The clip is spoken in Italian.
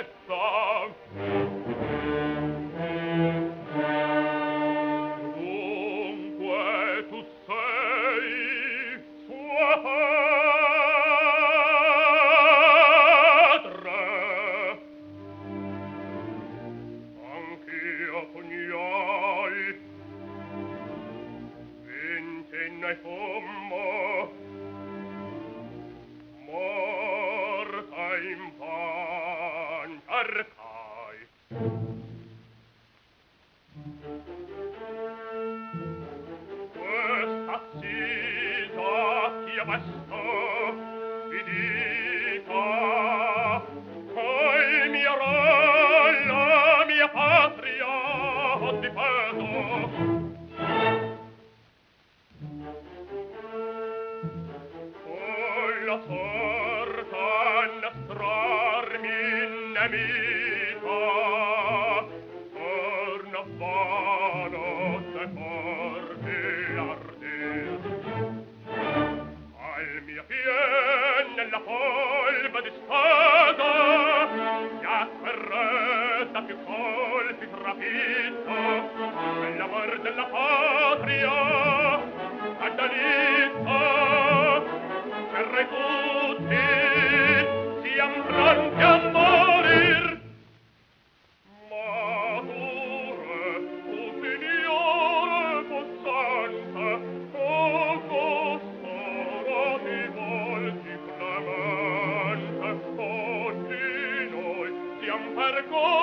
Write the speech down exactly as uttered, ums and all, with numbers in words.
Dunque tu sei sua padre. Anch'io pugnai vinti ne fummo, morta in pan cercai. Questa sisa chi vesto vi dica col mio re la mia patria ho difeso. Con la sorta innastrarmi nemica, torna vano se forte arder. Al mio pien nella polve di spada mi afferretta più colpi trafitto, nell'amor della patria addalita. Per tutti siam pronti a morir, ma pure tu, Signore possente, poco sarà di volti clemente. Oggi noi siam per